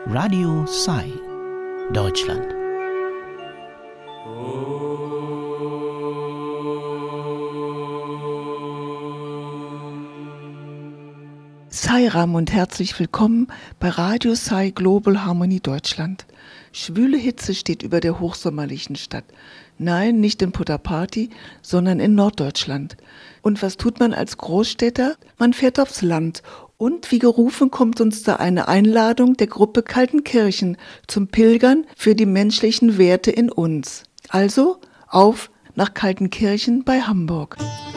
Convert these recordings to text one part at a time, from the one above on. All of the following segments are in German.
Radio Sai, Deutschland. Sairam und herzlich willkommen bei Radio Sai Global Harmony Deutschland. Schwüle Hitze steht über der hochsommerlichen Stadt. Nein, nicht in Puttaparthi, sondern in Norddeutschland. Und was tut man als Großstädter? Man fährt aufs Land. Und wie gerufen kommt uns da eine Einladung der Gruppe Kaltenkirchen zum Pilgern für die menschlichen Werte in uns. Also auf nach Kaltenkirchen bei Hamburg.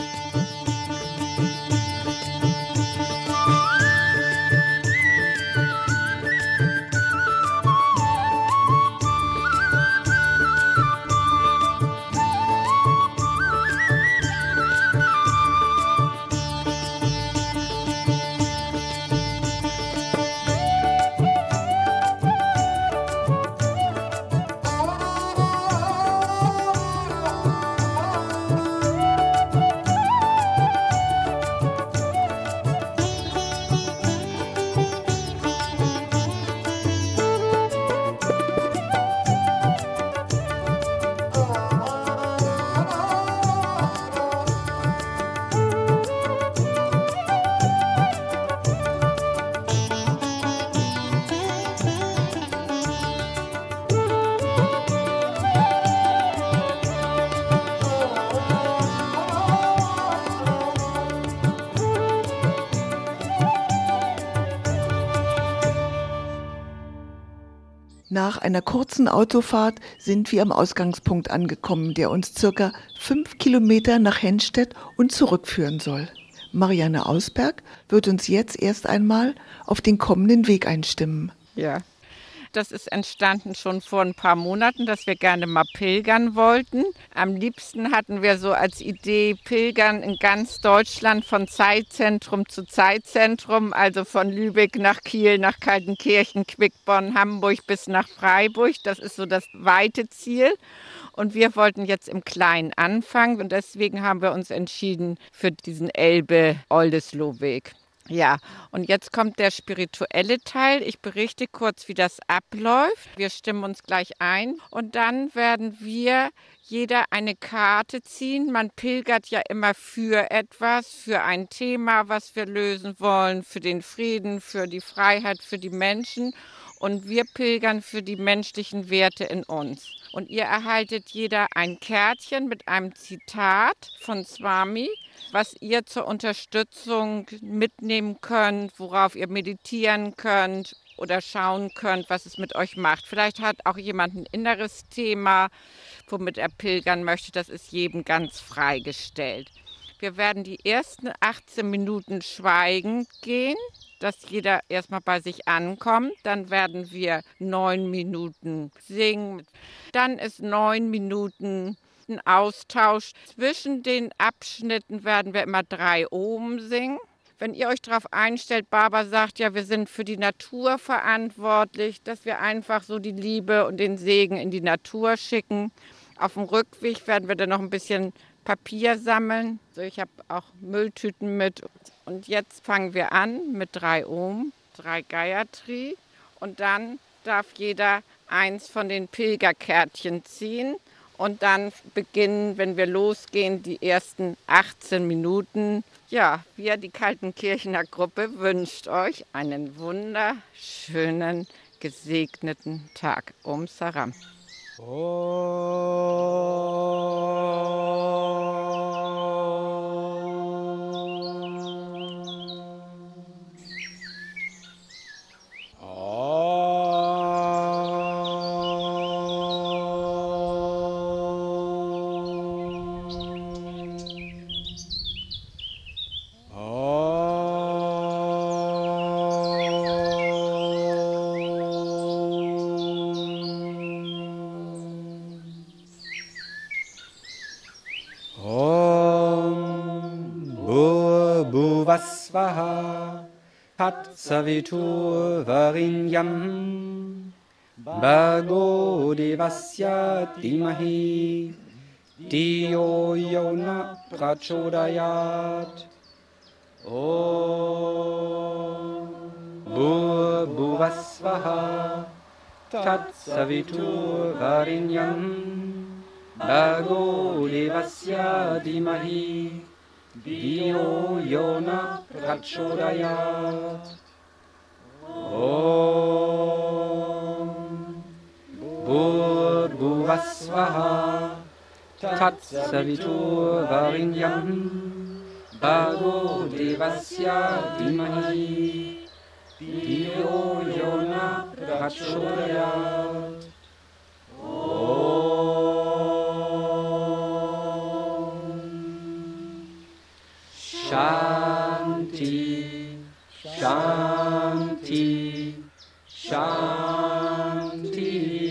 Nach einer kurzen Autofahrt sind wir am Ausgangspunkt angekommen, der uns circa 5 Kilometer nach Henstedt und zurückführen soll. Marianne Ausberg wird uns jetzt erst einmal auf den kommenden Weg einstimmen. Ja, das ist entstanden schon vor ein paar Monaten, dass wir gerne mal pilgern wollten. Am liebsten hatten wir so als Idee Pilgern in ganz Deutschland von Zeitzentrum zu Zeitzentrum, also von Lübeck nach Kiel, nach Kaltenkirchen, Quickborn, Hamburg bis nach Freiburg. Das ist so das weite Ziel. Und wir wollten jetzt im Kleinen anfangen und deswegen haben wir uns entschieden für diesen Elbe-Oldesloe-Weg. Ja, und jetzt kommt der spirituelle Teil. Ich berichte kurz, wie das abläuft. Wir stimmen uns gleich ein und dann werden wir jeder eine Karte ziehen. Man pilgert ja immer für etwas, für ein Thema, was wir lösen wollen, für den Frieden, für die Freiheit, für die Menschen. Und wir pilgern für die menschlichen Werte in uns. Und ihr erhaltet jeder ein Kärtchen mit einem Zitat von Swami, was ihr zur Unterstützung mitnehmen könnt, worauf ihr meditieren könnt oder schauen könnt, was es mit euch macht. Vielleicht hat auch jemand ein inneres Thema, womit er pilgern möchte. Das ist jedem ganz freigestellt. Wir werden die ersten 18 Minuten schweigend gehen, dass jeder erstmal bei sich ankommt. Dann werden wir 9 Minuten singen. Dann ist 9 Minuten ein Austausch. Zwischen den Abschnitten werden wir immer 3 Omen singen. Wenn ihr euch darauf einstellt, Baba sagt ja, wir sind für die Natur verantwortlich, dass wir einfach so die Liebe und den Segen in die Natur schicken. Auf dem Rückweg werden wir dann noch ein bisschen Papier sammeln. Also ich habe auch Mülltüten mit. Und jetzt fangen wir an mit 3 Om, 3 Gayatri. Und dann darf jeder eins von den Pilgerkärtchen ziehen. Und dann beginnen, wenn wir losgehen, die ersten 18 Minuten. Ja, wir, die Kaltenkirchener Gruppe, wünscht euch einen wunderschönen, gesegneten Tag. Om Saram. Bhuvasvaha Tat Savitur Varinyam Bhargo Devasya Dhimahi Diyo Yona Prachodayat Om Bhuvasvaha Tat Savitur Varinyam Bhargo Devasya Dhimahi Dio Yona Prachodayat. Om Bhurvasvaha Tat Savitur Varinyam Bhargo Devasya Dhimahi Dio Yona Prachodayat. Shanti, Shanti, Shanti.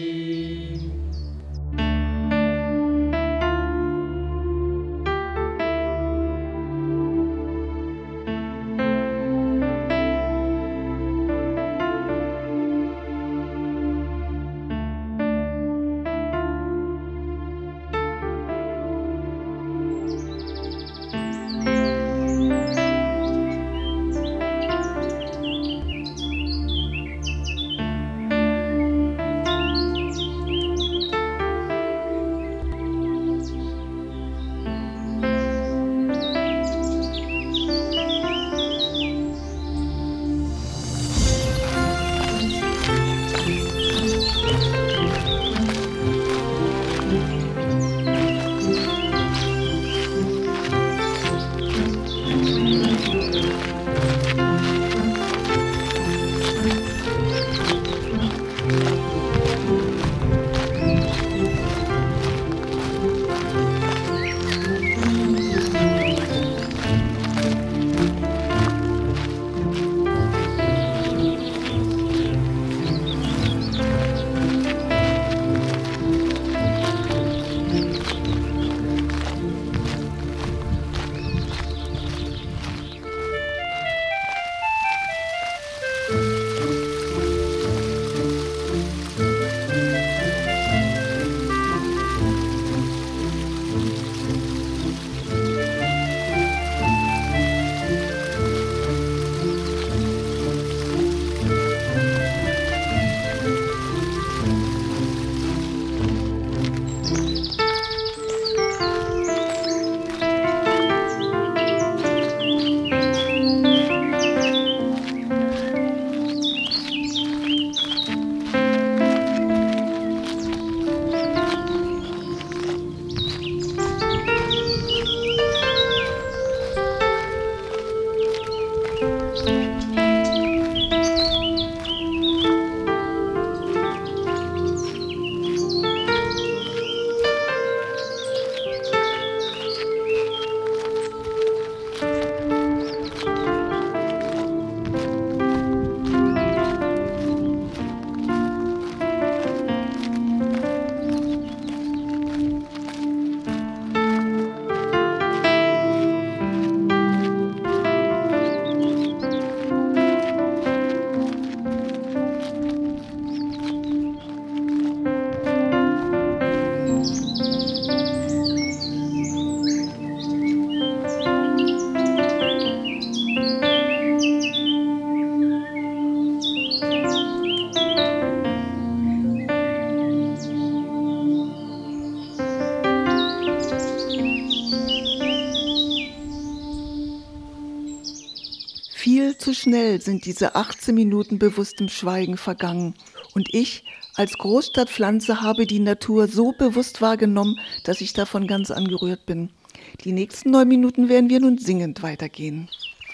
Viel zu schnell sind diese 18 Minuten bewusstem Schweigen vergangen. Und ich als Großstadtpflanze habe die Natur so bewusst wahrgenommen, dass ich davon ganz angerührt bin. Die nächsten 9 Minuten werden wir nun singend weitergehen.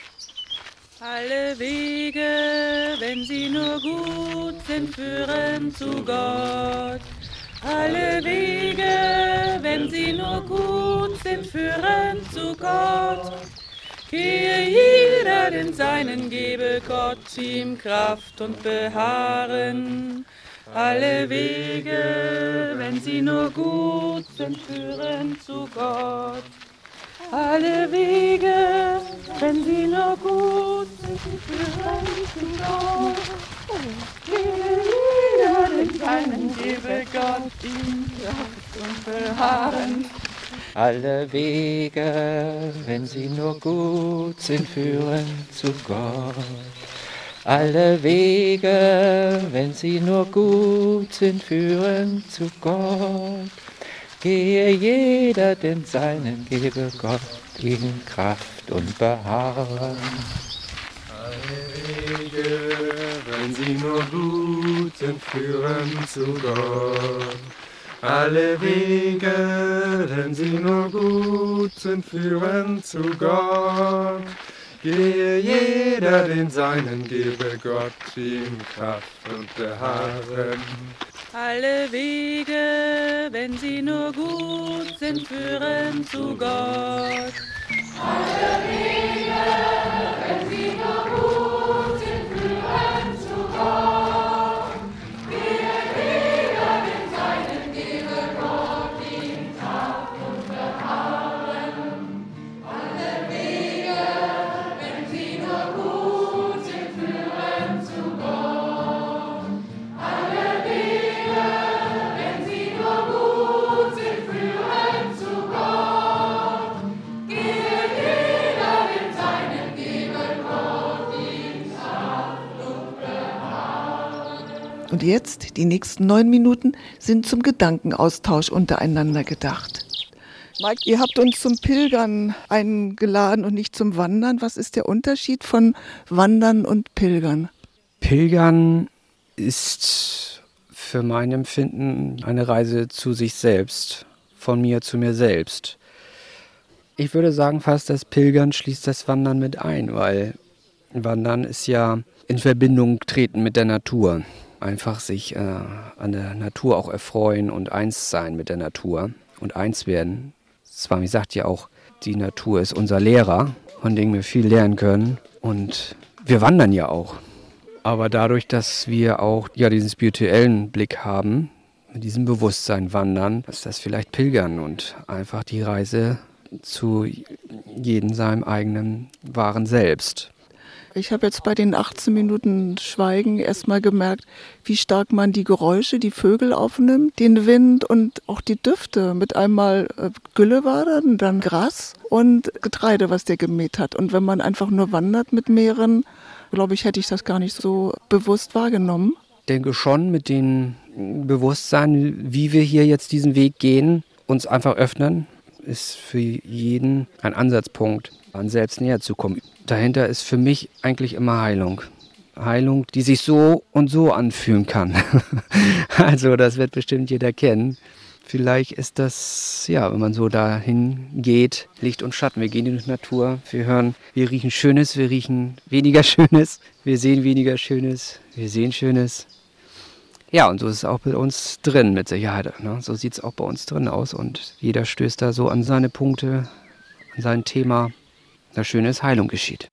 Alle Wege, wenn sie nur gut sind, führen zu Gott. Alle Wege, wenn sie nur gut sind, führen zu Gott. Gehe jeder den Seinen, gebe Gott ihm Kraft und Beharren. Alle Wege, wenn sie nur gut sind, führen zu Gott. Alle Wege, wenn sie nur gut sind, führen zu Gott. Gehe jeder den Seinen, gebe Gott ihm Kraft und Beharren. Alle Wege, wenn sie nur gut sind, führen zu Gott. Alle Wege, wenn sie nur gut sind, führen zu Gott. Gehe jeder den Seinen, gebe Gott ihm Kraft und Beharren. Alle Wege, wenn sie nur gut sind, führen zu Gott. Alle Wege, wenn sie nur gut sind, führen zu Gott. Gehe jeder den Seinen, gebe Gott ihm Kraft und Beharren. Alle Wege, wenn sie nur gut sind, führen zu Gott. Alle Wege, wenn sie nur gut sind, führen zu Gott. Gehe jeder den Seinen, gebe Gott ihm Kraft und Beharren. Alle Wege, wenn sie nur gut sind, führen zu Gott. Alle Wege, wenn sie nur gut sind, führen zu Gott. Gehe jeder den Seinen, gebe Gott ihm Kraft und Beharren. Und jetzt, die nächsten 9 Minuten, sind zum Gedankenaustausch untereinander gedacht. Mike, ihr habt uns zum Pilgern eingeladen und nicht zum Wandern. Was ist der Unterschied von Wandern und Pilgern? Pilgern ist für mein Empfinden eine Reise zu sich selbst, von mir zu mir selbst. Ich würde sagen fast, das Pilgern schließt das Wandern mit ein, weil Wandern ist ja in Verbindung treten mit der Natur. Einfach sich an der Natur auch erfreuen und eins sein mit der Natur und eins werden. Swami sagt ja auch, die Natur ist unser Lehrer, von dem wir viel lernen können. Und wir wandern ja auch. Aber dadurch, dass wir auch diesen spirituellen Blick haben, mit diesem Bewusstsein wandern, ist das vielleicht Pilgern und einfach die Reise zu jedem seinem eigenen wahren Selbst. Ich habe jetzt bei den 18 Minuten Schweigen erstmal gemerkt, wie stark man die Geräusche, die Vögel aufnimmt, den Wind und auch die Düfte. Mit einmal Gülle war dann Gras und Getreide, was der gemäht hat. Und wenn man einfach nur wandert mit mehreren, glaube ich, hätte ich das gar nicht so bewusst wahrgenommen. Ich denke schon mit dem Bewusstsein, wie wir hier jetzt diesen Weg gehen, uns einfach öffnen, ist für jeden ein Ansatzpunkt, an selbst näher zu kommen. Dahinter ist für mich eigentlich immer Heilung. Heilung, die sich so und so anfühlen kann. Also das wird bestimmt jeder kennen. Vielleicht ist das, wenn man so dahin geht, Licht und Schatten. Wir gehen in die Natur, wir riechen Schönes, wir riechen weniger Schönes, wir sehen weniger Schönes, wir sehen Schönes. Ja, und so ist es auch bei uns drin mit Sicherheit. Ne? So sieht es auch bei uns drin aus und jeder stößt da so an seine Punkte, an sein Thema. Das Schöne ist, Heilung geschieht.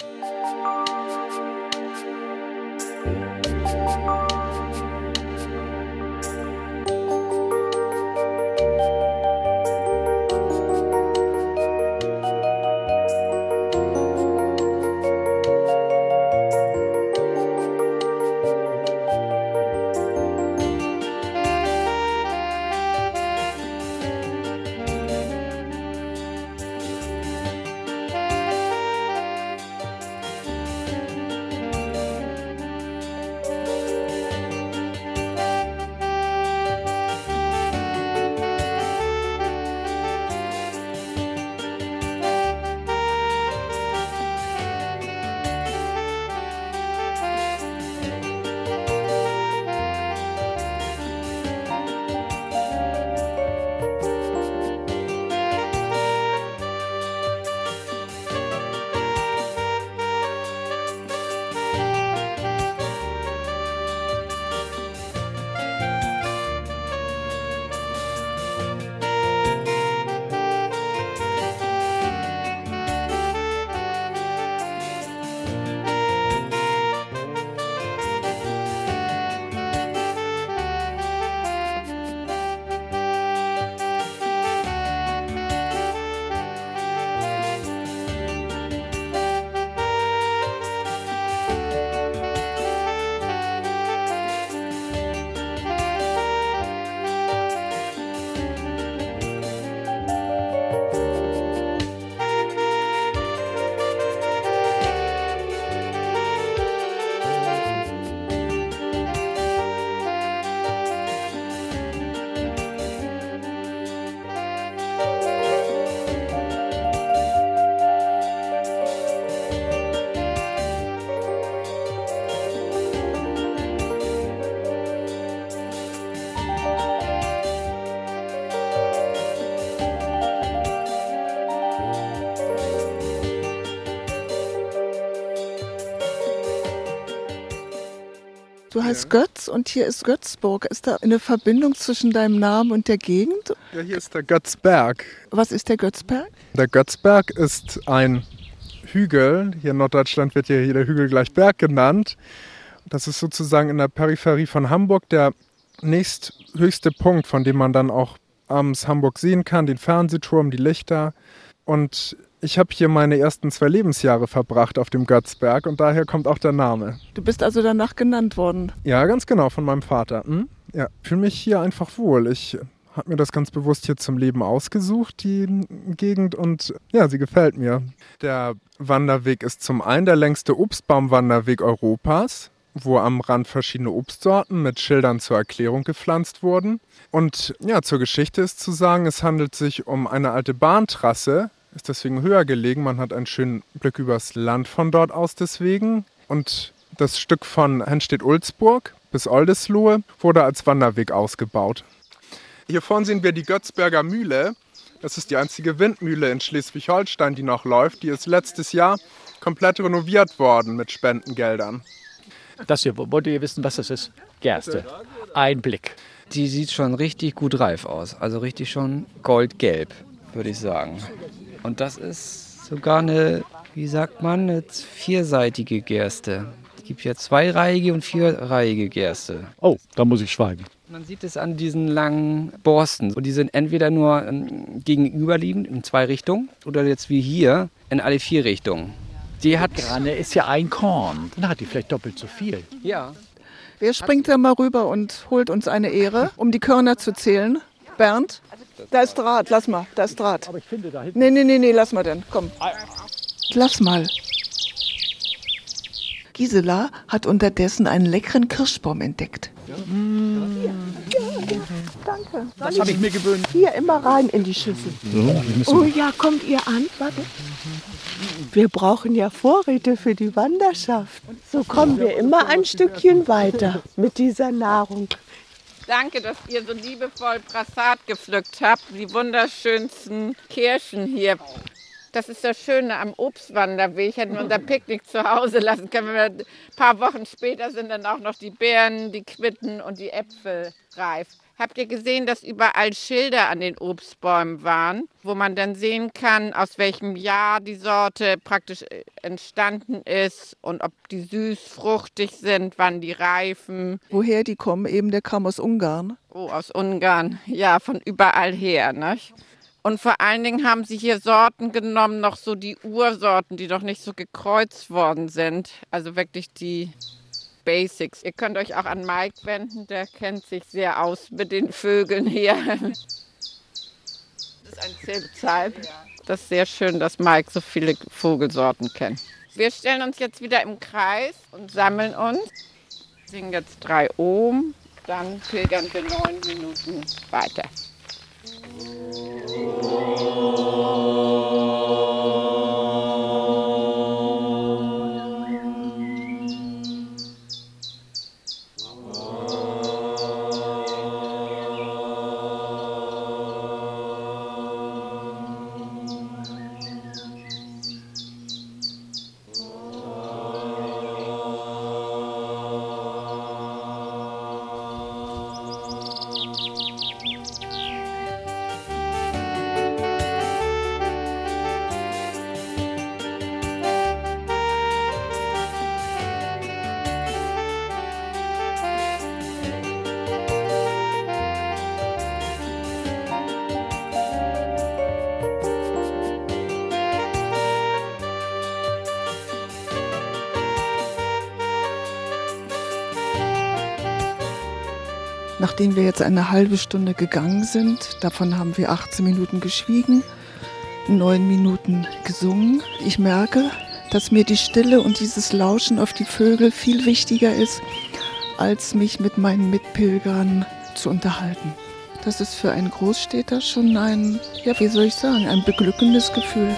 Du heißt Götz und hier ist Götzburg. Ist da eine Verbindung zwischen deinem Namen und der Gegend? Ja, hier ist der Götzberg. Was ist der Götzberg? Der Götzberg ist ein Hügel. Hier in Norddeutschland wird ja jeder Hügel gleich Berg genannt. Das ist sozusagen in der Peripherie von Hamburg der nächsthöchste Punkt, von dem man dann auch abends Hamburg sehen kann, den Fernsehturm, die Lichter. Und ich habe hier meine ersten 2 Lebensjahre verbracht auf dem Götzberg und daher kommt auch der Name. Du bist also danach genannt worden. Ja, ganz genau, von meinem Vater. Ja, fühle mich hier einfach wohl. Ich habe mir das ganz bewusst hier zum Leben ausgesucht, die Gegend, und ja, sie gefällt mir. Der Wanderweg ist zum einen der längste Obstbaumwanderweg Europas, wo am Rand verschiedene Obstsorten mit Schildern zur Erklärung gepflanzt wurden. Und ja, zur Geschichte ist zu sagen, es handelt sich um eine alte Bahntrasse, ist deswegen höher gelegen. Man hat einen schönen Blick übers Land von dort aus deswegen. Und das Stück von Henstedt-Ulzburg bis Oldesloe wurde als Wanderweg ausgebaut. Hier vorne sehen wir die Götzberger Mühle. Das ist die einzige Windmühle in Schleswig-Holstein, die noch läuft. Die ist letztes Jahr komplett renoviert worden mit Spendengeldern. Das hier, wollt ihr wissen, was das ist? Gerste. Ein Blick. Die sieht schon richtig gut reif aus. Also richtig schon goldgelb, würde ich sagen. Und das ist sogar eine, wie sagt man, eine 4-seitige Gerste. Es gibt ja 2-reihige und 4-reihige Gerste. Oh, da muss ich schweigen. Man sieht es an diesen langen Borsten. Und die sind entweder nur gegenüberliegend in 2 Richtungen oder jetzt wie hier in alle 4 Richtungen. Die hat Granne ist ja ein Korn. Dann hat die vielleicht doppelt so viel. Ja. Wer springt da mal rüber und holt uns eine Ehre, um die Körner zu zählen? Bernd? Da ist Draht, lass mal, da ist Draht. Aber ich finde da hinten... Nee, lass mal denn, komm. Lass mal. Gisela hat unterdessen einen leckeren Kirschbaum entdeckt. Danke. Das habe ich mir gewöhnt. Hier immer rein in die Schüssel. Oh ja, kommt ihr an? Warte. Wir brauchen ja Vorräte für die Wanderschaft. So kommen wir immer ein Stückchen weiter mit dieser Nahrung. Danke, dass ihr so liebevoll Brassat gepflückt habt. Die wunderschönsten Kirschen hier. Das ist das Schöne am Obstwanderweg. Hätten wir unser Picknick zu Hause lassen können. Ein paar Wochen später sind dann auch noch die Beeren, die Quitten und die Äpfel reif. Habt ihr gesehen, dass überall Schilder an den Obstbäumen waren, wo man dann sehen kann, aus welchem Jahr die Sorte praktisch entstanden ist und ob die süß, fruchtig sind, wann die reifen. Woher die kommen? Eben, der kam aus Ungarn. Oh, aus Ungarn. Ja, von überall her, ne? Und vor allen Dingen haben sie hier Sorten genommen, noch so die Ursorten, die noch nicht so gekreuzt worden sind. Also wirklich die Basics. Ihr könnt euch auch an Mike wenden, der kennt sich sehr aus mit den Vögeln hier. Das ist ein Zilpzalp. Das ist sehr schön, dass Mike so viele Vogelsorten kennt. Wir stellen uns jetzt wieder im Kreis und sammeln uns. Singen jetzt 3 Ohm, dann pilgern wir 9 Minuten weiter. Nachdem wir jetzt eine halbe Stunde gegangen sind, davon haben wir 18 Minuten geschwiegen, 9 Minuten gesungen. Ich merke, dass mir die Stille und dieses Lauschen auf die Vögel viel wichtiger ist, als mich mit meinen Mitpilgern zu unterhalten. Das ist für einen Großstädter schon ein, ja, wie soll ich sagen, ein beglückendes Gefühl.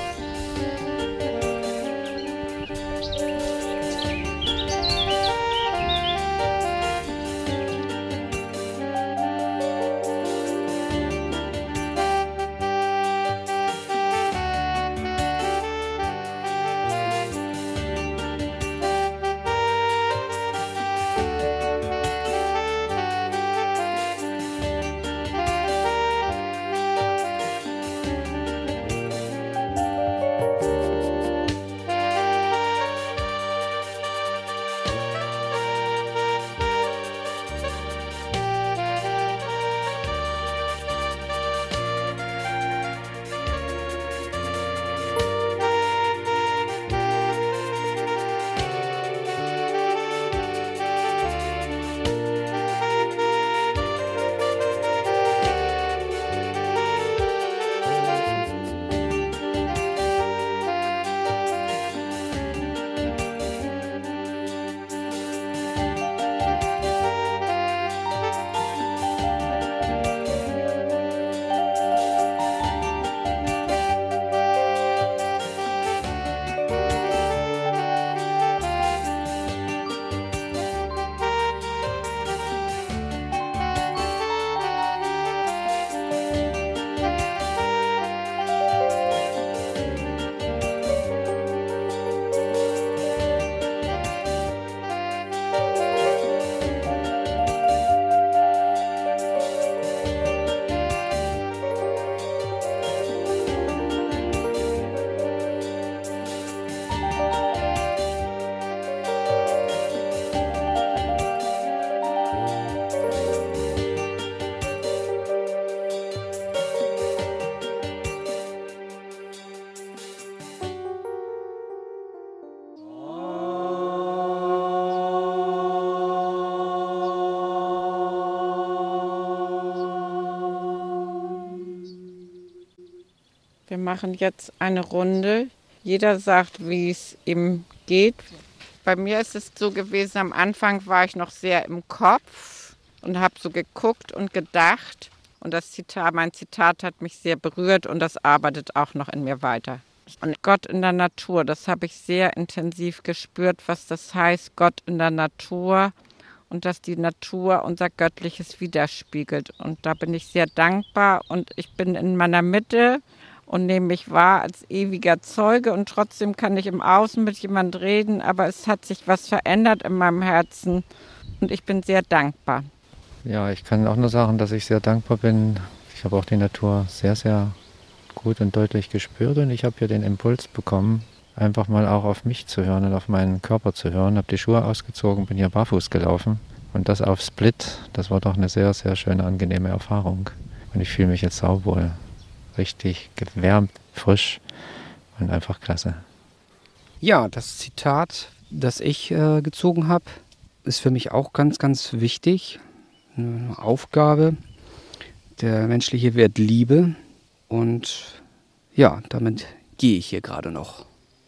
Wir machen jetzt eine Runde. Jeder sagt, wie es ihm geht. Bei mir ist es so gewesen, am Anfang war ich noch sehr im Kopf und habe so geguckt und gedacht. Und mein Zitat hat mich sehr berührt und das arbeitet auch noch in mir weiter. Und Gott in der Natur, das habe ich sehr intensiv gespürt, was das heißt, Gott in der Natur und dass die Natur unser Göttliches widerspiegelt. Und da bin ich sehr dankbar und ich bin in meiner Mitte und nehme mich wahr als ewiger Zeuge und trotzdem kann ich im Außen mit jemand reden, aber es hat sich was verändert in meinem Herzen und ich bin sehr dankbar. Ja, ich kann auch nur sagen, dass ich sehr dankbar bin. Ich habe auch die Natur sehr, sehr gut und deutlich gespürt und ich habe hier den Impuls bekommen, einfach mal auch auf mich zu hören und auf meinen Körper zu hören. Habe die Schuhe ausgezogen, bin hier barfuß gelaufen und das auf Split. Das war doch eine sehr, sehr schöne, angenehme Erfahrung. Und ich fühle mich jetzt sauwohl, richtig gewärmt, frisch und einfach klasse. Ja, das Zitat, das ich gezogen habe, ist für mich auch ganz, ganz wichtig. Eine Aufgabe. Der menschliche Wert Liebe. Und ja, damit gehe ich hier gerade noch.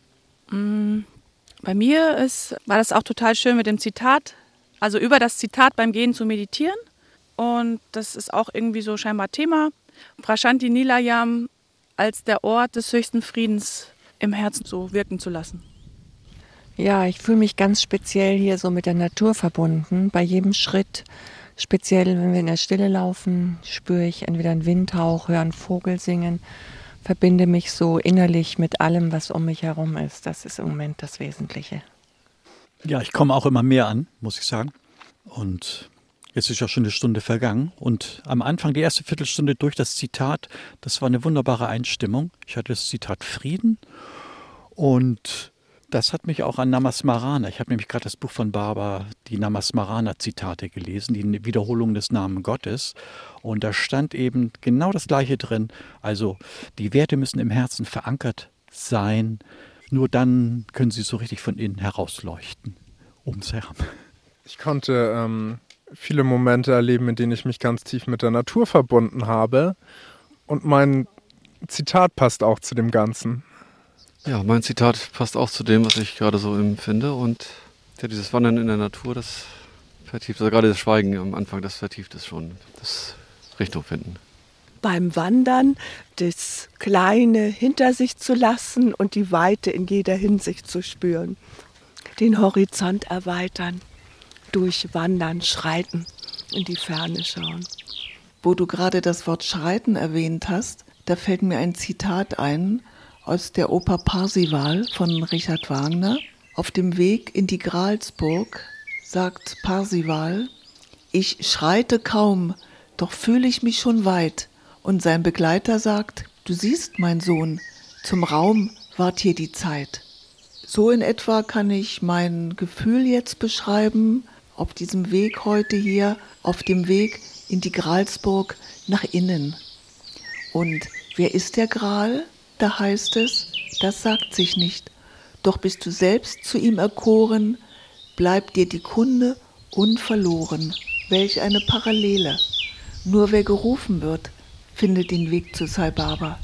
Bei mir war das auch total schön mit dem Zitat, also über das Zitat beim Gehen zu meditieren. Und das ist auch irgendwie so scheinbar Thema. Prashanti Nilayam als der Ort des höchsten Friedens im Herzen so wirken zu lassen. Ja, ich fühle mich ganz speziell hier so mit der Natur verbunden. Bei jedem Schritt, speziell wenn wir in der Stille laufen, spüre ich entweder einen Windhauch, höre einen Vogel singen, verbinde mich so innerlich mit allem, was um mich herum ist. Das ist im Moment das Wesentliche. Ja, ich komme auch immer mehr an, muss ich sagen. Und jetzt ist ja schon eine Stunde vergangen. Und am Anfang, die erste Viertelstunde durch das Zitat, das war eine wunderbare Einstimmung. Ich hatte das Zitat Frieden und das hat mich auch an Namasmarana. Ich habe nämlich gerade das Buch von Barbara, die Namasmarana-Zitate gelesen, die Wiederholung des Namen Gottes. Und da stand eben genau das Gleiche drin. Also die Werte müssen im Herzen verankert sein. Nur dann können sie so richtig von innen herausleuchten. Ums herum. Ich konnte viele Momente erleben, in denen ich mich ganz tief mit der Natur verbunden habe. Und mein Zitat passt auch zu dem Ganzen. Ja, mein Zitat passt auch zu dem, was ich gerade so empfinde. Und ja, dieses Wandern in der Natur, das vertieft, also gerade das Schweigen am Anfang, das vertieft es schon. Das Richtung finden. Beim Wandern das Kleine hinter sich zu lassen und die Weite in jeder Hinsicht zu spüren. Den Horizont erweitern, durchwandern, schreiten, in die Ferne schauen. Wo du gerade das Wort Schreiten erwähnt hast, da fällt mir ein Zitat ein aus der Oper Parsival von Richard Wagner. Auf dem Weg in die Gralsburg sagt Parsival: Ich schreite kaum, doch fühle ich mich schon weit. Und sein Begleiter sagt: Du siehst, mein Sohn, zum Raum ward hier die Zeit. So in etwa kann ich mein Gefühl jetzt beschreiben, auf diesem Weg heute hier, auf dem Weg in die Gralsburg nach innen. Und wer ist der Gral? Da heißt es, das sagt sich nicht. Doch bist du selbst zu ihm erkoren, bleibt dir die Kunde unverloren. Welch eine Parallele. Nur wer gerufen wird, findet den Weg zu Sai Baba.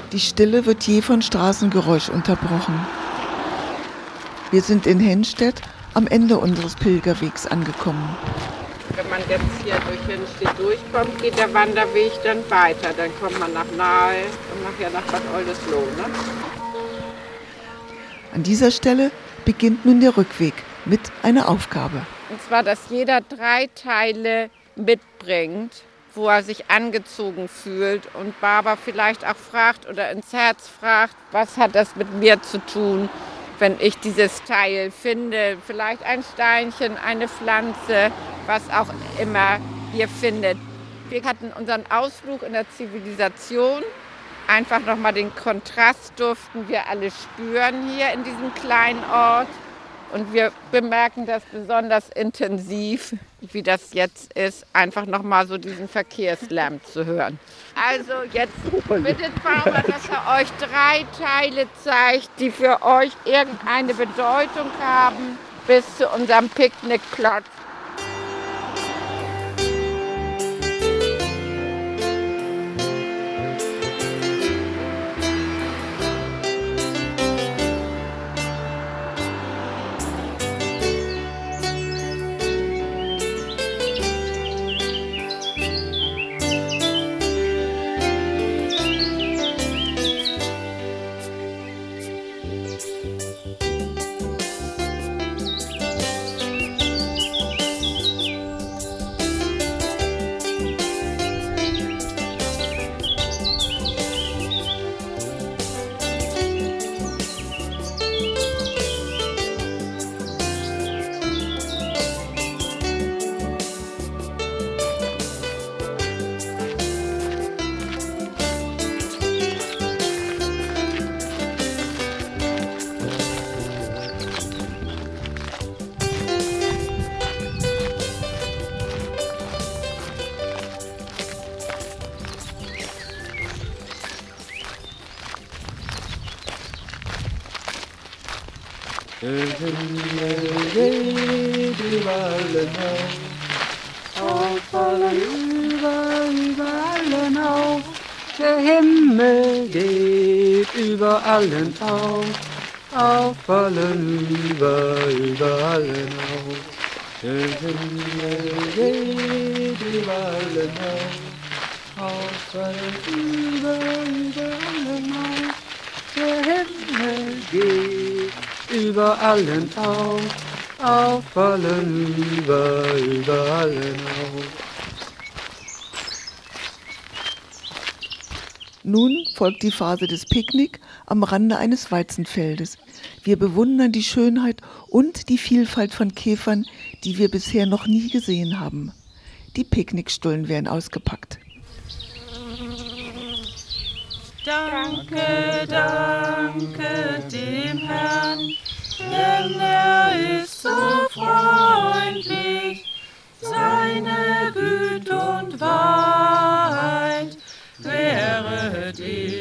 Die Stille wird je von Straßengeräusch unterbrochen. Wir sind in Hennstedt am Ende unseres Pilgerwegs angekommen. Wenn man jetzt hier durch Hennstedt durchkommt, geht der Wanderweg dann weiter. Dann kommt man nach Nahe und nachher nach Bad Oldesloe. Ne? An dieser Stelle beginnt nun der Rückweg mit einer Aufgabe. Und zwar, dass jeder 3 Teile mitbringt, wo er sich angezogen fühlt und Barbara vielleicht auch fragt oder ins Herz fragt, was hat das mit mir zu tun, wenn ich dieses Teil finde. Vielleicht ein Steinchen, eine Pflanze, was auch immer ihr findet. Wir hatten unseren Ausflug in der Zivilisation. Einfach nochmal den Kontrast durften wir alle spüren hier in diesem kleinen Ort. Und wir bemerken das besonders intensiv, wie das jetzt ist, einfach nochmal so diesen Verkehrslärm zu hören. Also jetzt bittet Barbara, dass er euch 3 Teile zeigt, die für euch irgendeine Bedeutung haben, bis zu unserem Picknickplatz. Der Himmel geht über alle auf allen über allen auf. Der Himmel geht über allen auf allen über allen auf. Der Himmel geht über allen auf allen über allen auf. Der Himmel geht über allen auf allen über allen auf. Nun folgt die Phase des Picknick am Rande eines Weizenfeldes. Wir bewundern die Schönheit und die Vielfalt von Käfern, die wir bisher noch nie gesehen haben. Die Picknickstullen werden ausgepackt. Danke, danke dem Herrn, denn er ist so freundlich. Seine Güte und Wahrheit wäret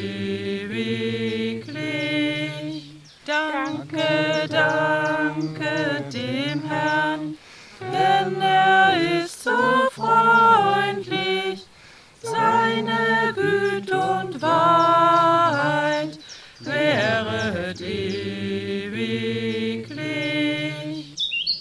ewiglich. Danke, danke dem Herrn, denn er ist so freundlich. Seine Güte und Wahrheit wäret ewiglich.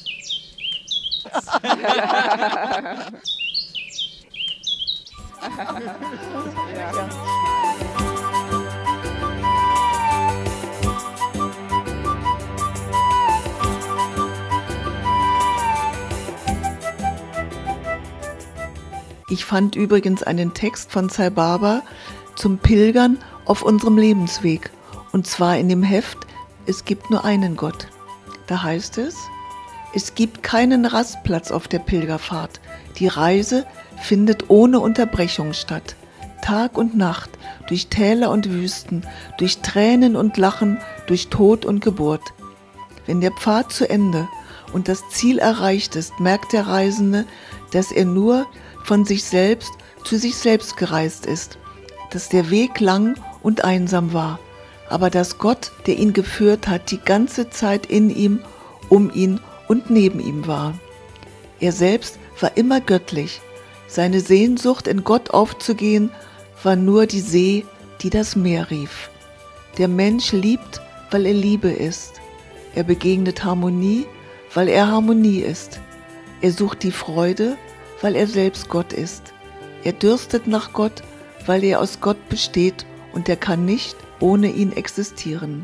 Ich fand übrigens einen Text von Sai Baba zum Pilgern auf unserem Lebensweg. Und zwar in dem Heft Es gibt nur einen Gott. Da heißt es: Es gibt keinen Rastplatz auf der Pilgerfahrt. Die Reise findet ohne Unterbrechung statt. Tag und Nacht, durch Täler und Wüsten, durch Tränen und Lachen, durch Tod und Geburt. Wenn der Pfad zu Ende und das Ziel erreicht ist, merkt der Reisende, dass er nur von sich selbst zu sich selbst gereist ist, dass der Weg lang und einsam war, aber dass Gott, der ihn geführt hat, die ganze Zeit in ihm, um ihn und neben ihm war. Er selbst war immer göttlich. Seine Sehnsucht, in Gott aufzugehen, war nur die die das Meer rief. Der Mensch liebt, weil er Liebe ist. Er begegnet Harmonie, weil er Harmonie ist. Er sucht die Freude, weil er selbst Gott ist. Er dürstet nach Gott, weil er aus Gott besteht und er kann nicht ohne ihn existieren.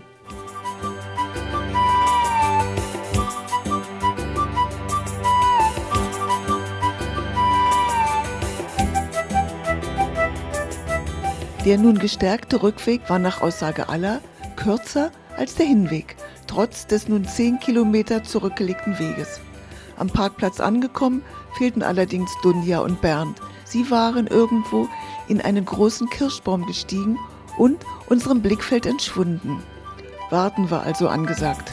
Der nun gestärkte Rückweg war nach Aussage aller kürzer als der Hinweg, trotz des nun 10 Kilometer zurückgelegten Weges. Am Parkplatz angekommen, fehlten allerdings Dunja und Bernd. Sie waren irgendwo in einen großen Kirschbaum gestiegen und unserem Blickfeld entschwunden. Warten war also angesagt.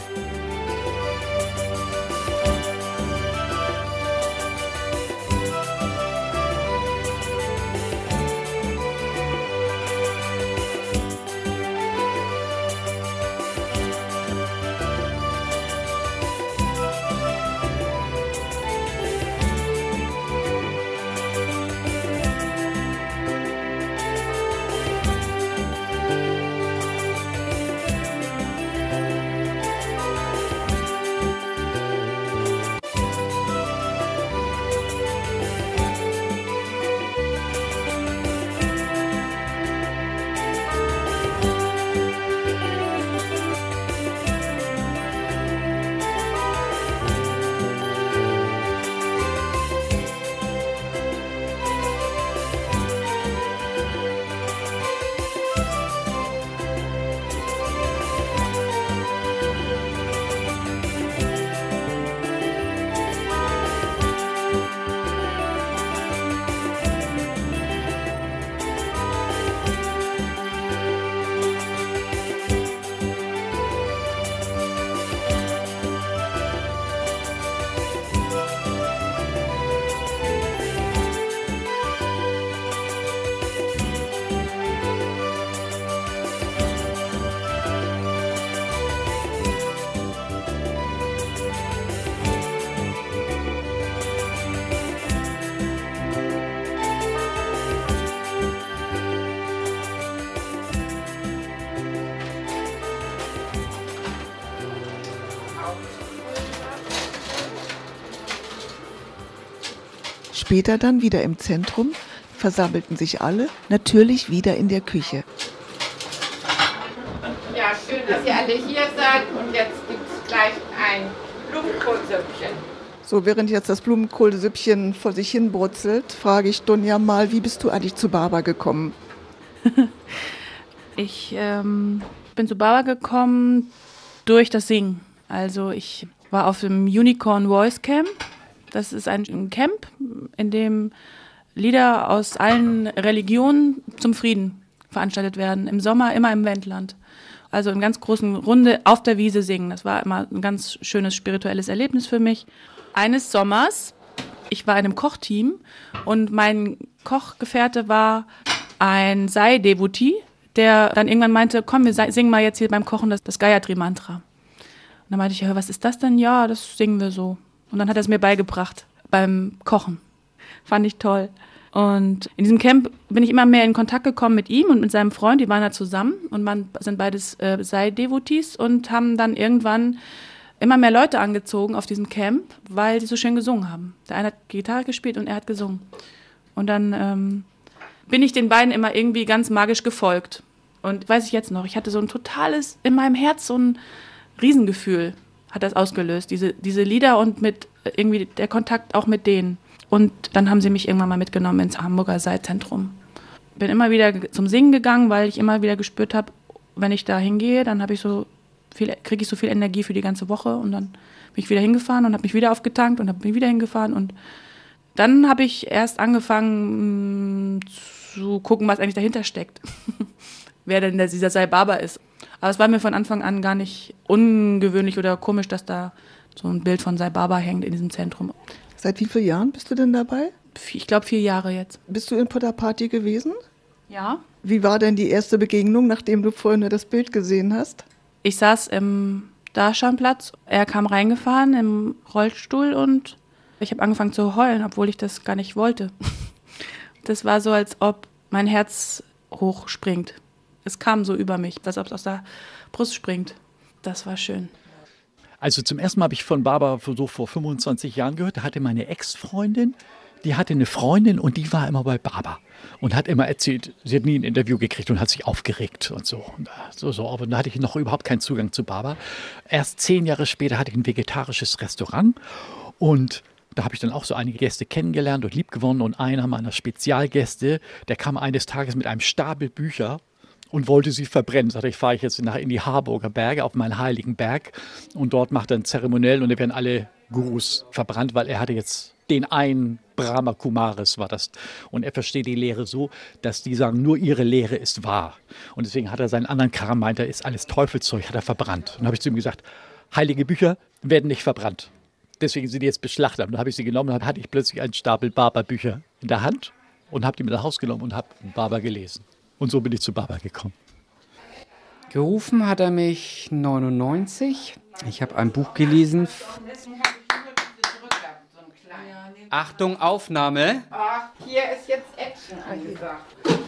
Später dann wieder im Zentrum, versammelten sich alle, natürlich wieder in der Küche. Ja, schön, dass ihr alle hier seid und jetzt gibt es gleich ein Blumenkohlsüppchen. So, während jetzt das Blumenkohlsüppchen vor sich hin brutzelt, frage ich Dunja mal, wie bist du eigentlich zu Baba gekommen? Ich bin zu Baba gekommen durch das Singen. Also ich war auf dem Unicorn Voice Camp. Das ist ein Camp, in dem Lieder aus allen Religionen zum Frieden veranstaltet werden. Im Sommer immer im Wendland. Also in ganz großen Runde auf der Wiese singen. Das war immer ein ganz schönes spirituelles Erlebnis für mich. Eines Sommers, ich war in einem Kochteam und mein Kochgefährte war ein Sai-Devotee, der dann irgendwann meinte, komm, wir singen mal jetzt hier beim Kochen das Gayatri-Mantra. Und dann meinte ich, ja, was ist das denn? Ja, das singen wir so. Und dann hat er es mir beigebracht beim Kochen. Fand ich toll. Und in diesem Camp bin ich immer mehr in Kontakt gekommen mit ihm und mit seinem Freund. Die waren da zusammen und sind beides Sai-Devotees und haben dann irgendwann immer mehr Leute angezogen auf diesem Camp, weil sie so schön gesungen haben. Der eine hat Gitarre gespielt und er hat gesungen. Und dann bin ich den beiden immer irgendwie ganz magisch gefolgt. Und weiß ich jetzt noch, ich hatte so ein totales, in meinem Herz so ein Riesengefühl hat das ausgelöst, diese Lieder und mit irgendwie der Kontakt auch mit denen. Und dann haben sie mich irgendwann mal mitgenommen ins Hamburger Sai-Zentrum. Bin immer wieder zum Singen gegangen, weil ich immer wieder gespürt habe, wenn ich da hingehe, dann kriege ich so viel Energie für die ganze Woche. Und dann bin ich wieder hingefahren und habe mich wieder aufgetankt und bin wieder hingefahren. Und dann habe ich erst angefangen zu gucken, was eigentlich dahinter steckt. Wer denn dieser Sai Baba ist. Aber es war mir von Anfang an gar nicht ungewöhnlich oder komisch, dass da so ein Bild von Sai Baba hängt in diesem Zentrum. Seit wie vielen Jahren bist du denn dabei? Ich glaube 4 Jahre jetzt. Bist du in Potapati gewesen? Ja. Wie war denn die erste Begegnung, nachdem du vorhin das Bild gesehen hast? Ich saß im Darshanplatz. Er kam reingefahren im Rollstuhl und ich habe angefangen zu heulen, obwohl ich das gar nicht wollte. Das war so, als ob mein Herz hochspringt. es kam so über mich, als ob es aus der Brust springt. Das war schön. Also zum ersten Mal habe ich von Barbara so vor 25 Jahren gehört. Da hatte meine Ex-Freundin, die hatte eine Freundin und die war immer bei Barbara und hat immer erzählt, sie hat nie ein Interview gekriegt und hat sich aufgeregt und so. Aber da hatte ich noch überhaupt keinen Zugang zu Barbara. Erst 10 Jahre später hatte ich ein vegetarisches Restaurant und da habe ich dann auch so einige Gäste kennengelernt und liebgewonnen. Und einer meiner Spezialgäste, der kam eines Tages mit einem Stapel Bücher und wollte sie verbrennen. Sagte, ich fahre jetzt in die Harburger Berge auf meinen heiligen Berg und dort macht er ein Zeremoniell und da werden alle Gurus verbrannt, weil er hatte jetzt den einen Brahma Kumaris war das. Und er versteht die Lehre so, dass die sagen, nur ihre Lehre ist wahr. Und deswegen hat er seinen anderen Kram, meint er, ist alles Teufelszeug, hat er verbrannt. Und dann habe ich zu ihm gesagt, heilige Bücher werden nicht verbrannt. Deswegen sind die jetzt beschlachtet. Und dann habe ich sie genommen und dann hatte ich plötzlich einen Stapel Barbara-Bücher in der Hand und habe die mit nach Hause genommen und habe Barbara gelesen. Und so bin ich zu Barbara gekommen. Gerufen hat er mich 99. Ich habe ein Buch gelesen. Achtung, Aufnahme. Ach, hier ist jetzt Action angesagt.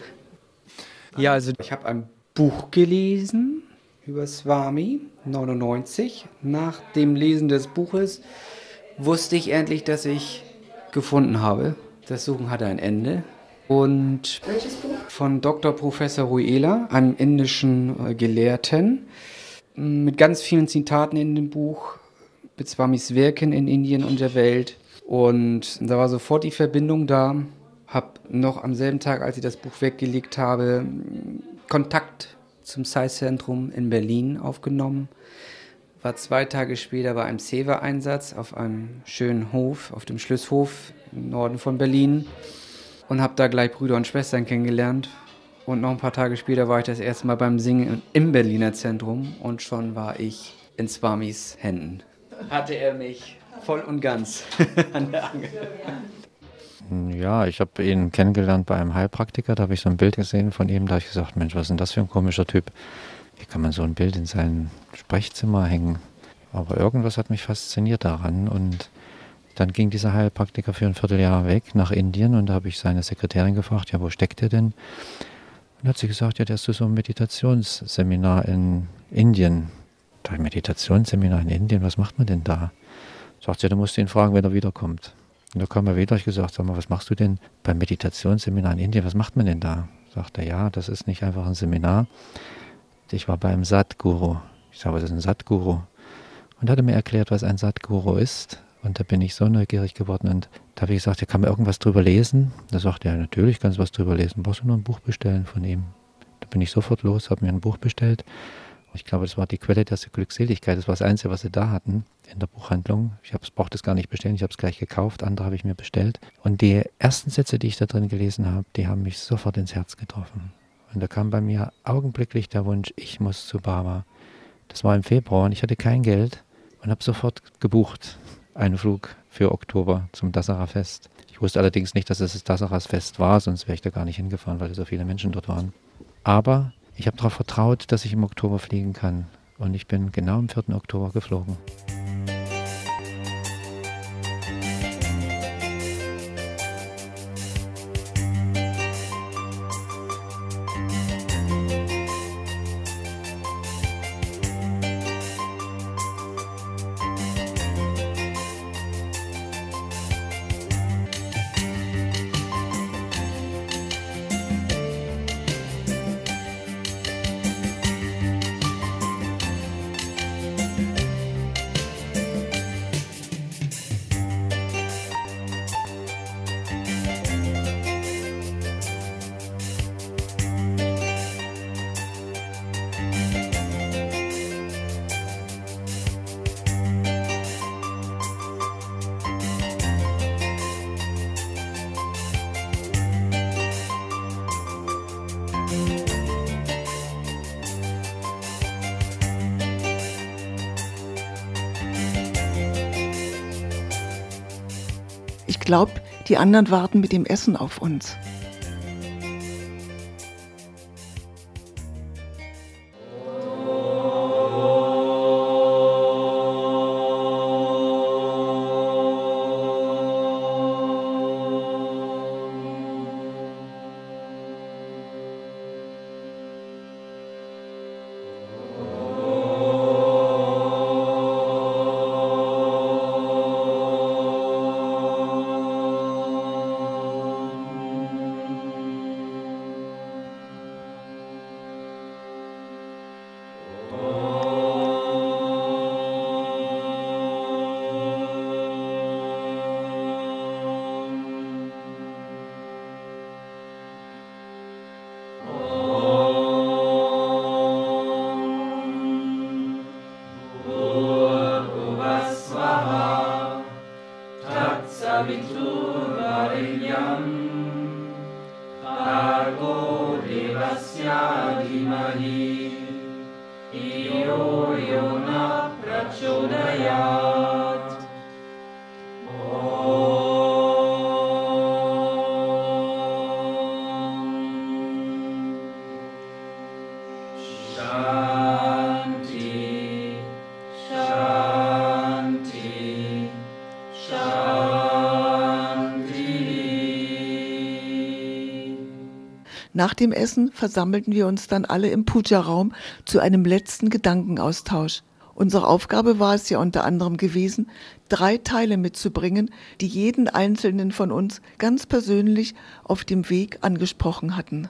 Ja, also ich habe ein Buch gelesen über Swami, 99. Nach dem Lesen des Buches wusste ich endlich, dass ich gefunden habe. Das Suchen hatte ein Ende. Und welches Buch? Von Dr. Professor Ruela, einem indischen Gelehrten, mit ganz vielen Zitaten in dem Buch, mit Swamis Wirken in Indien und der Welt. Und da war sofort die Verbindung da. Habe noch am selben Tag, als ich das Buch weggelegt habe, Kontakt zum Sai-Zentrum in Berlin aufgenommen. War 2 Tage später bei einem Seva-Einsatz auf einem schönen Hof, auf dem Schlösshof im Norden von Berlin. Und habe da gleich Brüder und Schwestern kennengelernt. Und noch ein paar Tage später war ich das erste Mal beim Singen im Berliner Zentrum. Und schon war ich in Swamis Händen. Hatte er mich voll und ganz an der Angel. Ja, ich habe ihn kennengelernt bei einem Heilpraktiker. Da habe ich so ein Bild gesehen von ihm. Da habe ich gesagt, Mensch, was ist denn das für ein komischer Typ? Wie kann man so ein Bild in sein Sprechzimmer hängen? Aber irgendwas hat mich fasziniert daran. Und dann ging dieser Heilpraktiker für ein Vierteljahr weg nach Indien. Und da habe ich seine Sekretärin gefragt, ja, wo steckt er denn? Und hat sie gesagt, ja, der ist zu so einem Meditationsseminar in Indien. Da Meditationsseminar in Indien, was macht man denn da? Sagt sie, du musst ihn fragen, wenn er wiederkommt. Und da kam er wieder, ich gesagt, sag mal, was machst du denn beim Meditationsseminar in Indien, was macht man denn da? Sagt er, ja, das ist nicht einfach ein Seminar. Ich war bei einem Satguru. Ich sage, was ist ein Satguru? Und hat er mir erklärt, was ein Satguru ist. Und da bin ich so neugierig geworden. Und da habe ich gesagt, ja, kann man irgendwas drüber lesen? Da sagt er, ja, natürlich kannst du was drüber lesen. Brauchst du nur ein Buch bestellen von ihm. Da bin ich sofort los, habe mir ein Buch bestellt. Ich glaube, das war die Quelle der Glückseligkeit. Das war das Einzige, was sie da hatten in der Buchhandlung. Ich brauchte es gar nicht bestellen, ich habe es gleich gekauft. Andere habe ich mir bestellt. Und die ersten Sätze, die ich da drin gelesen habe, die haben mich sofort ins Herz getroffen. Und da kam bei mir augenblicklich der Wunsch, ich muss zu Barbara. Das war im Februar und ich hatte kein Geld und habe sofort gebucht einen Flug für Oktober zum Dasara-Fest. Ich wusste allerdings nicht, dass es das Dasara-Fest war, sonst wäre ich da gar nicht hingefahren, weil so viele Menschen dort waren. Aber ich habe darauf vertraut, dass ich im Oktober fliegen kann. Und ich bin genau am 4. Oktober geflogen. Ich glaube, die anderen warten mit dem Essen auf uns. Io Yona Prachodayat. Shanti, Shanti, Shanti. Nach dem Essen versammelten wir uns dann alle im Puja-Raum zu einem letzten Gedankenaustausch. Unsere Aufgabe war es ja unter anderem gewesen, 3 Teile mitzubringen, die jeden Einzelnen von uns ganz persönlich auf dem Weg angesprochen hatten.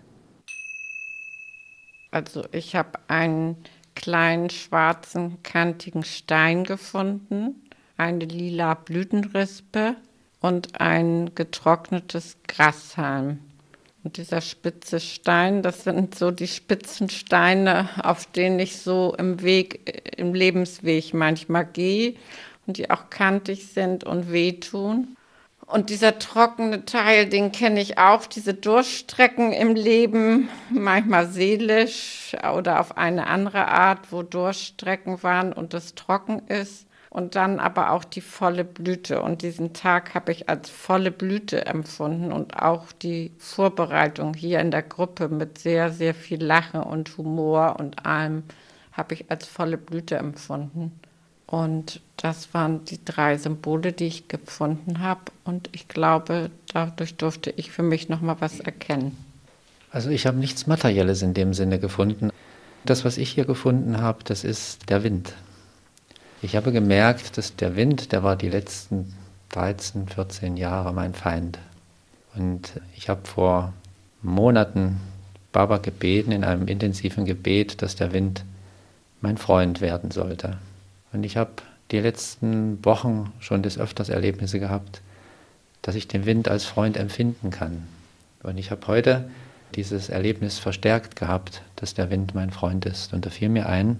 Also ich habe einen kleinen schwarzen, kantigen Stein gefunden, eine lila Blütenrispe und ein getrocknetes Grashalm. Und dieser spitze Stein, das sind so die spitzen Steine, auf denen ich so im Lebensweg manchmal gehe und die auch kantig sind und wehtun. Und dieser trockene Teil, den kenne ich auch, diese Durststrecken im Leben, manchmal seelisch oder auf eine andere Art, wo Durststrecken waren und es trocken ist. Und dann aber auch die volle Blüte. Und diesen Tag habe ich als volle Blüte empfunden und auch die Vorbereitung hier in der Gruppe mit sehr, sehr viel Lachen und Humor und allem habe ich als volle Blüte empfunden. Und das waren die 3 Symbole, die ich gefunden habe. Und ich glaube, dadurch durfte ich für mich nochmal was erkennen. Also ich habe nichts Materielles in dem Sinne gefunden. Das, was ich hier gefunden habe, das ist der Wind. Ich habe gemerkt, dass der Wind, der war die letzten 13, 14 Jahre mein Feind. Und ich habe vor Monaten Baba gebeten, in einem intensiven Gebet, dass der Wind mein Freund werden sollte. Und ich habe die letzten Wochen schon des Öfters Erlebnisse gehabt, dass ich den Wind als Freund empfinden kann. Und ich habe heute dieses Erlebnis verstärkt gehabt, dass der Wind mein Freund ist. Und da fiel mir ein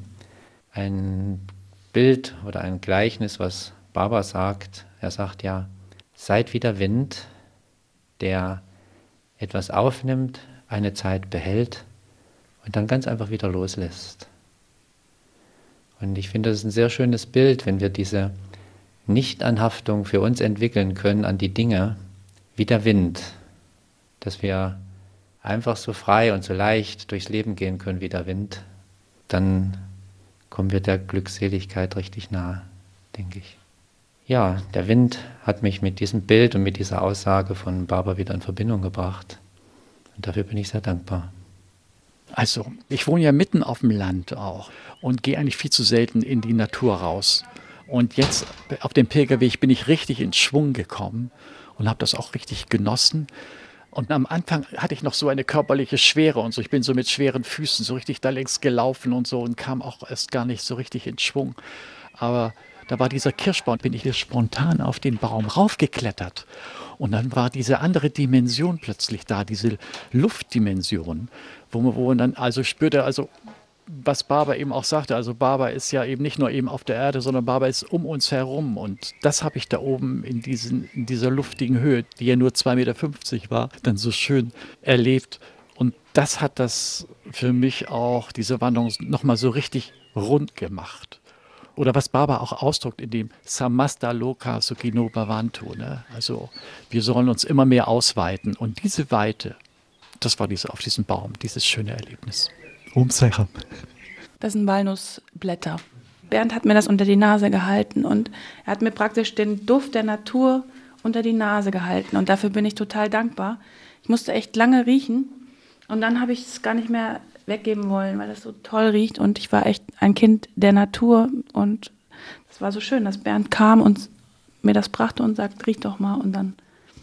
Bild oder ein Gleichnis, was Baba sagt. Er sagt ja, seid wie der Wind, der etwas aufnimmt, eine Zeit behält und dann ganz einfach wieder loslässt. Und ich finde, das ist ein sehr schönes Bild, wenn wir diese Nichtanhaftung für uns entwickeln können an die Dinge, wie der Wind, dass wir einfach so frei und so leicht durchs Leben gehen können wie der Wind, dann kommen wir der Glückseligkeit richtig nahe, denke ich. Ja, der Wind hat mich mit diesem Bild und mit dieser Aussage von Baba wieder in Verbindung gebracht. Und dafür bin ich sehr dankbar. Also, ich wohne ja mitten auf dem Land auch und gehe eigentlich viel zu selten in die Natur raus. Und jetzt auf dem Pilgerweg bin ich richtig in Schwung gekommen und habe das auch richtig genossen. Und am Anfang hatte ich noch so eine körperliche Schwere und so. Ich bin so mit schweren Füßen so richtig da längs gelaufen und so und kam auch erst gar nicht so richtig in Schwung. Aber da war dieser Kirschbaum, bin ich hier spontan auf den Baum raufgeklettert. Und dann war diese andere Dimension plötzlich da, diese Luftdimension, wo man dann also spürte, also was Baba eben auch sagte, also Baba ist ja eben nicht nur eben auf der Erde, sondern Baba ist um uns herum. Und das habe ich da oben in dieser luftigen Höhe, die ja nur 2,50 Meter war, dann so schön erlebt. Und das hat das für mich auch, diese Wanderung, nochmal so richtig rund gemacht. Oder was Baba auch ausdrückt in dem Samasta Loka Sukhino Bhavantu. Ne? Also wir sollen uns immer mehr ausweiten. Und diese Weite, das war auf diesem Baum, dieses schöne Erlebnis. Umseichern. Das sind Walnussblätter. Bernd hat mir das unter die Nase gehalten und er hat mir praktisch den Duft der Natur unter die Nase gehalten und dafür bin ich total dankbar. Ich musste echt lange riechen und dann habe ich es gar nicht mehr weggeben wollen, weil das so toll riecht und ich war echt ein Kind der Natur und es war so schön, dass Bernd kam und mir das brachte und sagt, riech doch mal und dann,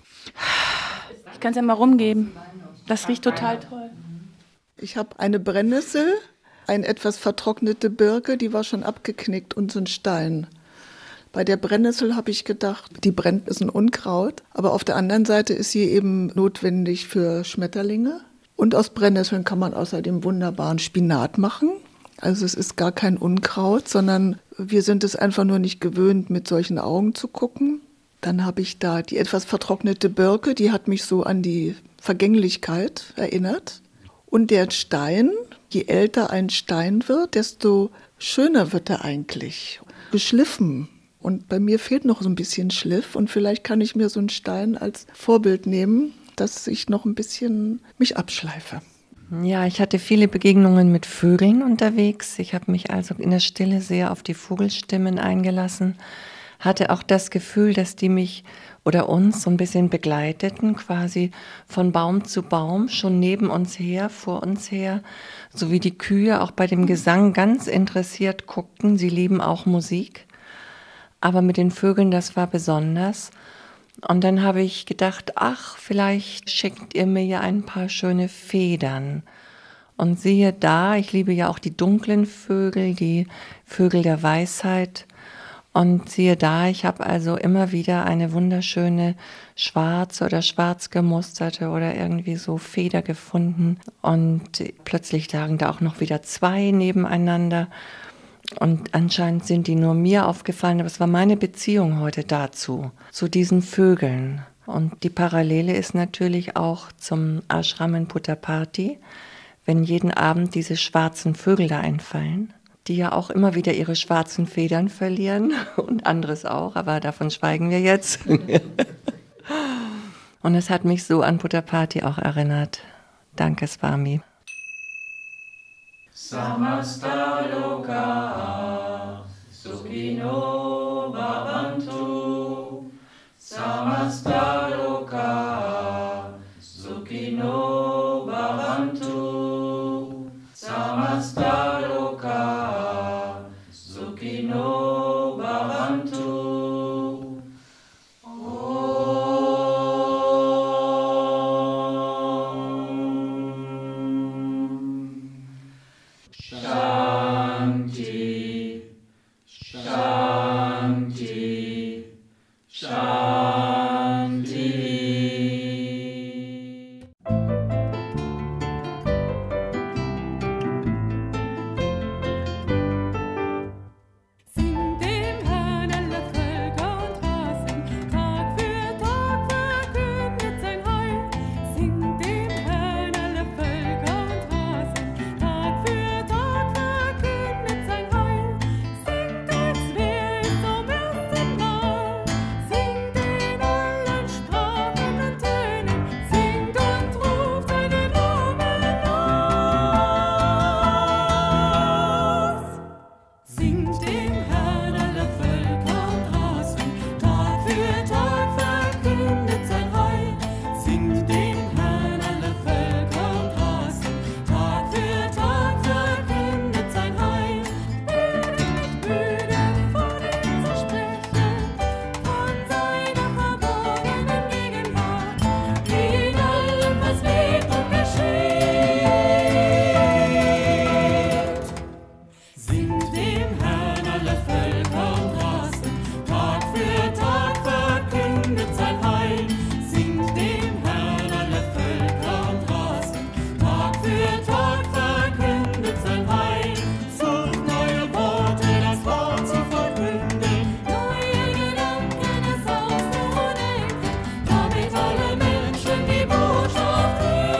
ich kann es ja mal rumgeben. Das riecht total toll. Ich habe eine Brennnessel, eine etwas vertrocknete Birke, die war schon abgeknickt und so ein Stein. Bei der Brennnessel habe ich gedacht, die brennt, ist ein Unkraut, aber auf der anderen Seite ist sie eben notwendig für Schmetterlinge. Und aus Brennnesseln kann man außerdem wunderbaren Spinat machen. Also es ist gar kein Unkraut, sondern wir sind es einfach nur nicht gewöhnt, mit solchen Augen zu gucken. Dann habe ich da die etwas vertrocknete Birke, die hat mich so an die Vergänglichkeit erinnert. Und der Stein, je älter ein Stein wird, desto schöner wird er eigentlich. Geschliffen. Und bei mir fehlt noch so ein bisschen Schliff. Und vielleicht kann ich mir so einen Stein als Vorbild nehmen, dass ich noch ein bisschen mich abschleife. Ja, ich hatte viele Begegnungen mit Vögeln unterwegs. Ich habe mich also in der Stille sehr auf die Vogelstimmen eingelassen. Hatte auch das Gefühl, dass die mich oder uns so ein bisschen begleiteten, quasi von Baum zu Baum, schon neben uns her, vor uns her, so wie die Kühe auch bei dem Gesang ganz interessiert guckten. Sie lieben auch Musik, aber mit den Vögeln, das war besonders. Und dann habe ich gedacht, ach, vielleicht schickt ihr mir ja ein paar schöne Federn. Und siehe da, ich liebe ja auch die dunklen Vögel, die Vögel der Weisheit. Und siehe da, ich habe also immer wieder eine wunderschöne schwarze oder schwarz gemusterte oder irgendwie so Feder gefunden. Und plötzlich lagen da auch noch wieder 2 nebeneinander. Und anscheinend sind die nur mir aufgefallen, aber es war meine Beziehung heute dazu, zu diesen Vögeln. Und die Parallele ist natürlich auch zum Ashram in Puttaparthi, wenn jeden Abend diese schwarzen Vögel da einfallen, die ja auch immer wieder ihre schwarzen Federn verlieren und anderes auch, aber davon schweigen wir jetzt. Und es hat mich so an Puttaparthi auch erinnert. Danke, Swami. Samasta loka sukhino bhavantu. Samasta loka sukhino bhavantu. Samasta loka sukhino bhavantu. Shanti, Shanti, Shanti. Singt dem Herrn alle Völker und Rassen, Tag für Tag verkündet sein Heil. Singt dem Herrn alle Völker und Rassen, Tag für Tag verkündet sein Heil. Singt, als wär es zum ersten Mal, singt in allen Sprachen und Tönen, singt und ruft seinen Namen aus. Singt dem Herrn alle Völker und Rassen, Tag für Tag verkündet sein Heil. Singt dem Herrn alle Völker und Rassen, Tag für Tag verkündet sein Heil. Bin nicht müde von ihm zu sprechen, von seiner verborgenen Gegenwart, wie in allem, was lebt und geschieht. Singt dem Herrn alle Völker und Rassen, Tag für Tag verkündet sein Heil. Singt dem Herrn alle Völker und Rassen, Tag für Tag verkündet sein Heil. Sucht neue Worte, das Wort zu verkünden, neue Gedanken, es auszudenken, damit alle Menschen die Botschaft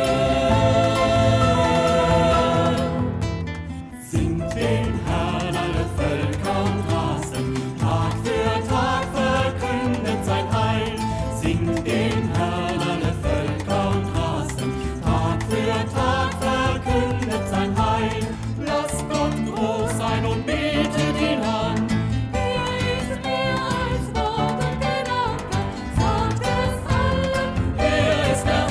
hören. Singt dem Herrn alle Völker und Rassen, Tag für Tag verkündet sein Heil. Singt dem Herrn alle Völker und Rassen, Tag für Tag verkündet sein Heil. Lasst Gott groß sein und betet ihn an. Er ist mehr als Wort und Gedanke, sagt es allen, er ist der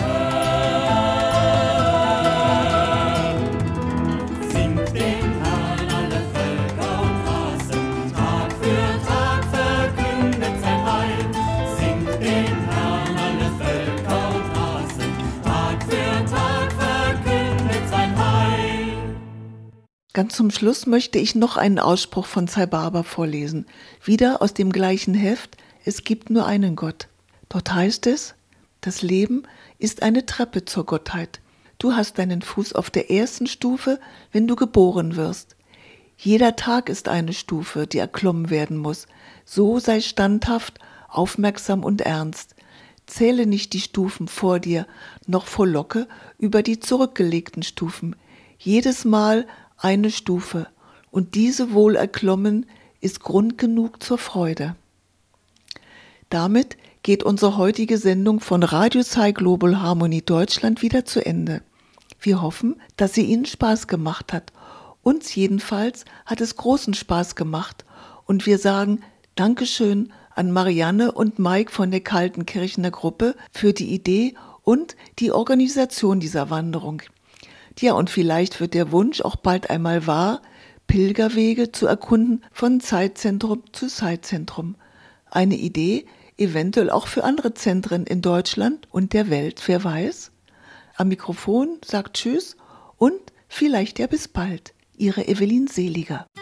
Herr. Singt dem Herrn alle Völker und Rassen, Tag für Tag verkündet sein Heil. Singt dem Herrn alle Völker und Rassen, Tag für Tag verkündet sein Heil. Ganz zum Schluss möchte ich noch einen Ausspruch von Sai Baba vorlesen. Wieder aus dem gleichen Heft, es gibt nur einen Gott. Dort heißt es, das Leben ist eine Treppe zur Gottheit. Du hast deinen Fuß auf der ersten Stufe, wenn du geboren wirst. Jeder Tag ist eine Stufe, die erklommen werden muss. So sei standhaft, aufmerksam und ernst. Zähle nicht die Stufen vor dir, noch frohlocke über die zurückgelegten Stufen. Jedes Mal eine Stufe, und diese wohl erklommen ist Grund genug zur Freude. Damit geht unsere heutige Sendung von Radio Cyclope Global Harmony Deutschland wieder zu Ende. Wir hoffen, dass sie Ihnen Spaß gemacht hat. Uns jedenfalls hat es großen Spaß gemacht und wir sagen Dankeschön an Marianne und Mike von der Kaltenkirchener Gruppe für die Idee und die Organisation dieser Wanderung. Ja, und vielleicht wird der Wunsch auch bald einmal wahr, Pilgerwege zu erkunden von Zeitzentrum zu Zeitzentrum. Eine Idee, eventuell auch für andere Zentren in Deutschland und der Welt, wer weiß? Am Mikrofon sagt Tschüss und vielleicht ja bis bald. Ihre Evelyn Seliger.